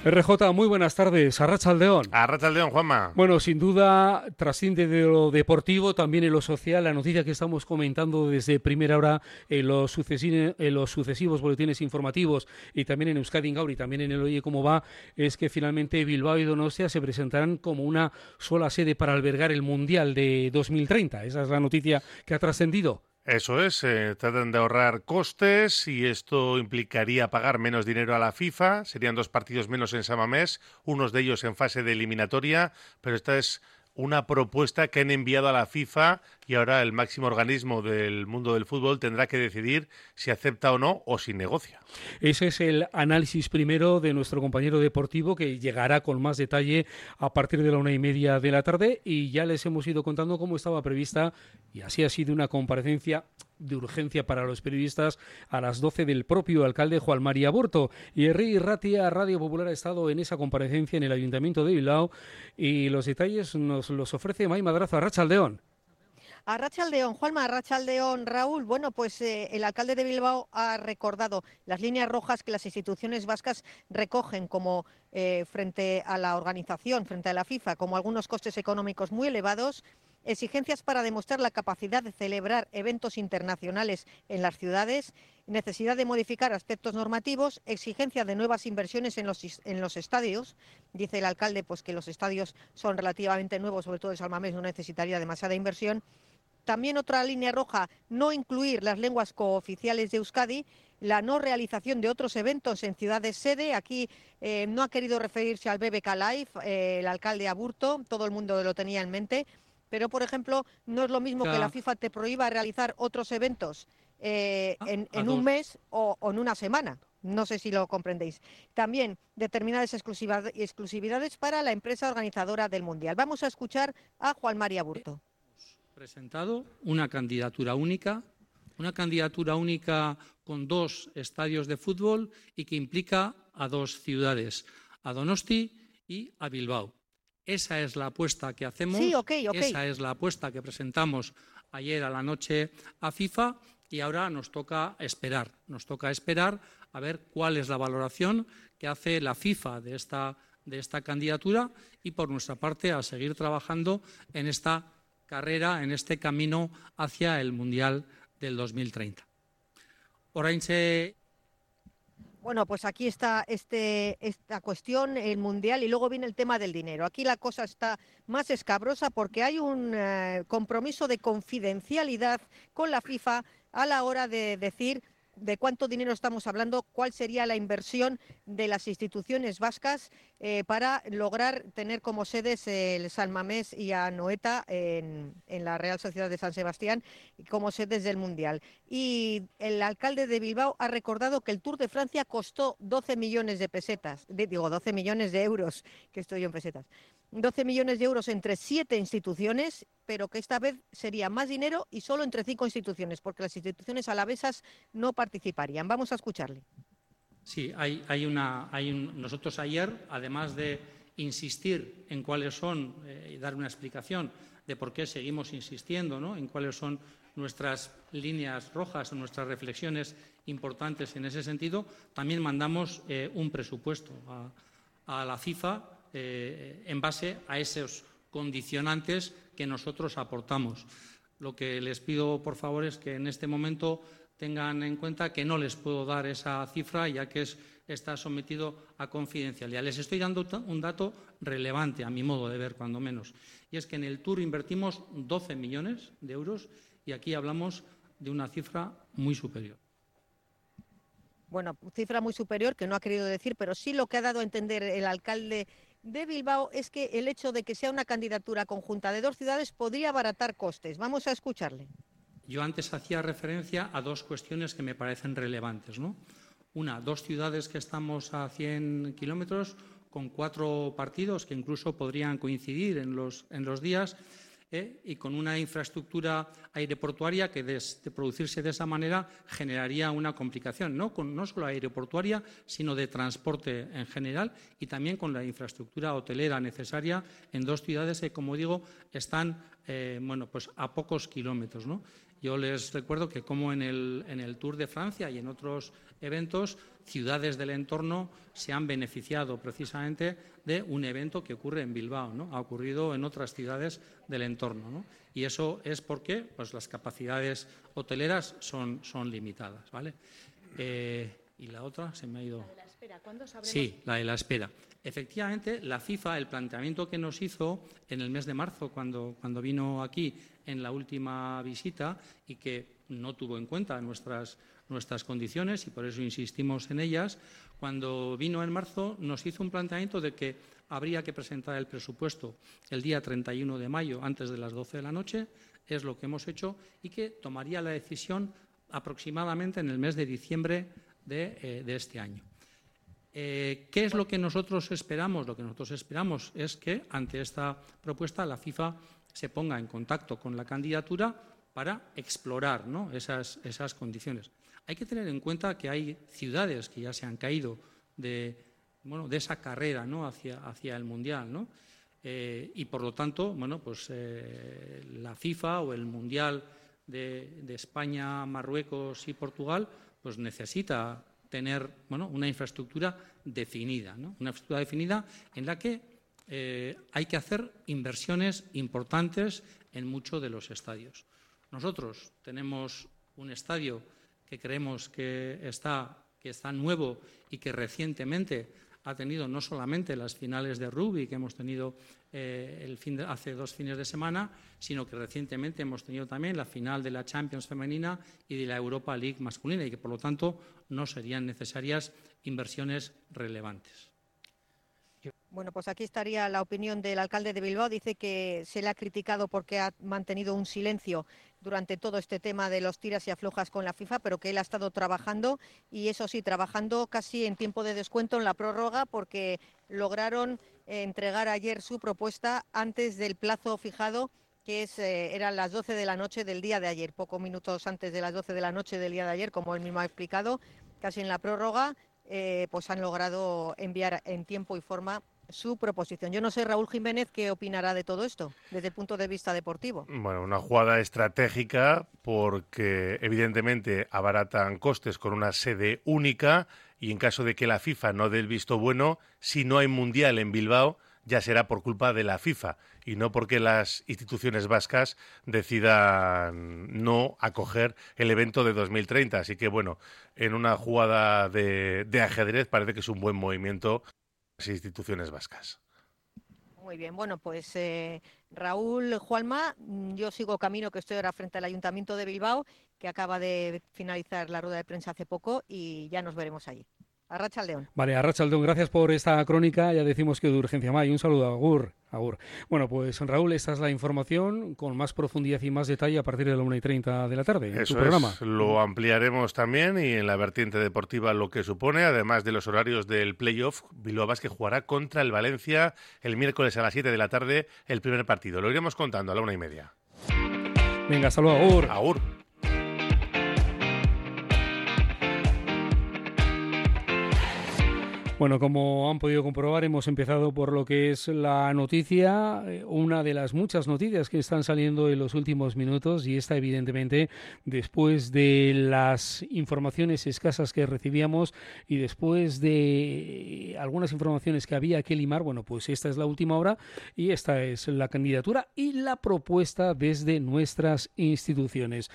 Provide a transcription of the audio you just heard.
RJ, muy buenas tardes. Arratsaldeon. Arratsaldeon, Juanma. Bueno, sin duda, trasciende de lo deportivo, también en lo social. La noticia que estamos comentando desde primera hora en los sucesivos boletines informativos y también en Euskadi Gaur y también en el Oye Cómo Va, es que finalmente Bilbao y Donostia se presentarán como una sola sede para albergar el Mundial de 2030. Esa es la noticia que ha trascendido. Eso es, tratan de ahorrar costes y esto implicaría pagar menos dinero a la FIFA. Serían 2 partidos menos en San Mamés, unos de ellos en fase de eliminatoria, pero esta es una propuesta que han enviado a la FIFA y ahora el máximo organismo del mundo del fútbol tendrá que decidir si acepta o no o si negocia. Ese es el análisis primero de nuestro compañero deportivo, que llegará con más detalle a partir de la 1:30 de la tarde, y ya les hemos ido contando cómo estaba prevista, y así ha sido una comparecencia de urgencia para los periodistas a las 12 del propio alcalde Juan Mari Aburto. Y Herri Ratia, Radio Popular, ha estado en esa comparecencia en el Ayuntamiento de Bilbao y los detalles nos los ofrece Mai Madrazo. Arratsaldeon. Arratsaldeon, Juanma, Arratsaldeon, Raúl. Bueno, pues el alcalde de Bilbao ha recordado las líneas rojas que las instituciones vascas recogen como frente a la organización, frente a la FIFA, como algunos costes económicos muy elevados, exigencias para demostrar la capacidad de celebrar eventos internacionales en las ciudades, necesidad de modificar aspectos normativos, exigencia de nuevas inversiones en los estadios. Dice el alcalde pues que los estadios son relativamente nuevos, sobre todo el San Mamés no necesitaría demasiada inversión. También otra línea roja, no incluir las lenguas cooficiales de Euskadi, la no realización de otros eventos en ciudades sede. Aquí no ha querido referirse al BBK Live, el alcalde Aburto, todo el mundo lo tenía en mente, pero por ejemplo no es lo mismo que la FIFA te prohíba realizar otros eventos en un mes o en una semana. No sé si lo comprendéis. También determinadas exclusividades para la empresa organizadora del Mundial. Vamos a escuchar a Juan Mari Aburto. Presentado una candidatura única con 2 estadios de fútbol y que implica a 2 ciudades, a Donosti y a Bilbao. Esa es la apuesta que hacemos, sí, okay. Esa es la apuesta que presentamos ayer a la noche a FIFA y ahora nos toca esperar a ver cuál es la valoración que hace la FIFA de esta candidatura y por nuestra parte a seguir trabajando en esta carrera, en este camino hacia el Mundial del 2030. Bueno, pues aquí está esta cuestión, el Mundial, y luego viene el tema del dinero. Aquí la cosa está más escabrosa porque hay un compromiso de confidencialidad con la FIFA a la hora de decir de cuánto dinero estamos hablando, cuál sería la inversión de las instituciones vascas para lograr tener como sedes el San Mamés y Anoeta en la Real Sociedad de San Sebastián como sedes del Mundial. Y el alcalde de Bilbao ha recordado que el Tour de Francia costó 12 millones de pesetas, 12 millones de euros, que estoy yo en pesetas. 12 millones de euros entre 7 instituciones, pero que esta vez sería más dinero y solo entre 5 instituciones, porque las instituciones alavesas no participarían. Vamos a escucharle. Sí, nosotros ayer, además de insistir en cuáles son y dar una explicación de por qué seguimos insistiendo, ¿no?, en cuáles son nuestras líneas rojas o nuestras reflexiones importantes en ese sentido, también mandamos un presupuesto a la FIFA en base a esos condicionantes que nosotros aportamos. Lo que les pido, por favor, es que en este momento tengan en cuenta que no les puedo dar esa cifra, ya que está sometido a confidencialidad. Les estoy dando un dato relevante, a mi modo de ver, cuando menos, y es que en el Tour invertimos 12 millones de euros y aquí hablamos de una cifra muy superior. Bueno, cifra muy superior que no ha querido decir, pero sí lo que ha dado a entender el alcalde de Bilbao es que el hecho de que sea una candidatura conjunta de 2 ciudades podría abaratar costes. Vamos a escucharle. Yo antes hacía referencia a 2 cuestiones que me parecen relevantes, ¿no? Una, 2 ciudades que estamos a 100 kilómetros con 4 partidos que incluso podrían coincidir en los días y con una infraestructura aeroportuaria que de producirse de esa manera generaría una complicación, no solo aeroportuaria, sino de transporte en general y también con la infraestructura hotelera necesaria en 2 ciudades que, como digo, están pues a pocos kilómetros, ¿no? Yo les recuerdo que como en el Tour de Francia y en otros eventos, ciudades del entorno se han beneficiado precisamente de un evento que ocurre en Bilbao, ¿no? Ha ocurrido en otras ciudades del entorno, ¿no? Y eso es porque pues, las capacidades hoteleras son limitadas, ¿vale? Y la otra se me ha ido. La de la espera. ¿Cuándo sabremos? Sí, la de la espera. Efectivamente, la FIFA, el planteamiento que nos hizo en el mes de marzo, cuando vino aquí en la última visita y que no tuvo en cuenta nuestras condiciones y por eso insistimos en ellas, cuando vino en marzo nos hizo un planteamiento de que habría que presentar el presupuesto el día 31 de mayo antes de las 12 de la noche, es lo que hemos hecho, y que tomaría la decisión aproximadamente en el mes de diciembre de este año. ¿Qué es lo que nosotros esperamos? Lo que nosotros esperamos es que ante esta propuesta la FIFA se ponga en contacto con la candidatura para explorar, ¿no?, esas condiciones. Hay que tener en cuenta que hay ciudades que ya se han caído de esa carrera, ¿no?, hacia el Mundial, ¿no? Y por lo tanto, la FIFA o el Mundial de España, Marruecos y Portugal pues necesita tener una infraestructura definida, ¿no? Una infraestructura definida en la que hay que hacer inversiones importantes en muchos de los estadios. Nosotros tenemos un estadio que creemos que está nuevo y que recientemente ha tenido no solamente las finales de rugby que hemos tenido hace 2 fines de semana, sino que recientemente hemos tenido también la final de la Champions femenina y de la Europa League masculina y que, por lo tanto, no serían necesarias inversiones relevantes. Bueno, pues aquí estaría la opinión del alcalde de Bilbao. Dice que se le ha criticado porque ha mantenido un silencio durante todo este tema de los tiras y aflojas con la FIFA, pero que él ha estado trabajando, y eso sí, trabajando casi en tiempo de descuento en la prórroga, porque lograron entregar ayer su propuesta antes del plazo fijado, que eran las 12 de la noche del día de ayer, pocos minutos antes de las 12 de la noche del día de ayer, como él mismo ha explicado, casi en la prórroga, pues han logrado enviar en tiempo y forma su proposición. Yo no sé, Raúl Jiménez, ¿qué opinará de todo esto desde el punto de vista deportivo? Bueno, una jugada estratégica porque evidentemente abaratan costes con una sede única y en caso de que la FIFA no dé el visto bueno, si no hay Mundial en Bilbao, ya será por culpa de la FIFA y no porque las instituciones vascas decidan no acoger el evento de 2030. Así que, bueno, en una jugada de ajedrez parece que es un buen movimiento las instituciones vascas. Muy bien, bueno, pues Raúl, Juanma, yo sigo camino, que estoy ahora frente al Ayuntamiento de Bilbao, que acaba de finalizar la rueda de prensa hace poco, y ya nos veremos allí. Arratsaldeon. Vale, Arratsaldeon, gracias por esta crónica. Ya decimos que de urgencia más. Y un saludo, agur. Bueno, pues Raúl, esta es la información con más profundidad y más detalle a partir de la 1:30 de la tarde en tu programa. Lo ampliaremos también y en la vertiente deportiva lo que supone, además de los horarios del playoff, Bilbao Basket jugará contra el Valencia el miércoles a las 7 de la tarde el primer partido. Lo iremos contando a la 1:30. Venga, hasta luego, agur. Agur. Bueno, como han podido comprobar, hemos empezado por lo que es la noticia, una de las muchas noticias que están saliendo en los últimos minutos, y esta evidentemente después de las informaciones escasas que recibíamos y después de algunas informaciones que había que limar. Bueno, pues esta es la última hora y esta es la candidatura y la propuesta desde nuestras instituciones.